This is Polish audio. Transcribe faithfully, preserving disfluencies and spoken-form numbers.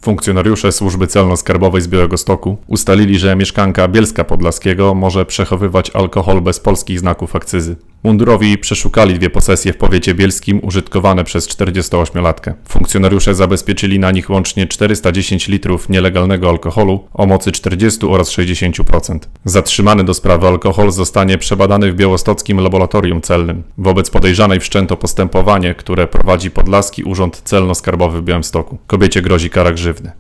Funkcjonariusze Służby Celno-Skarbowej z Białegostoku ustalili, że mieszkanka Bielska Podlaskiego może przechowywać alkohol bez polskich znaków akcyzy. Mundurowi przeszukali dwie posesje w powiecie bielskim użytkowane przez czterdziestoośmiolatkę. Funkcjonariusze zabezpieczyli na nich łącznie czterysta dziesięć litrów nielegalnego alkoholu o mocy czterdzieści oraz sześćdziesiąt procent. Zatrzymany do sprawy alkohol zostanie przebadany w białostockim laboratorium celnym. Wobec podejrzanej wszczęto postępowanie, które prowadzi Podlaski Urząd Celno-Skarbowy w Białymstoku. Kobiecie grozi kara grzywny.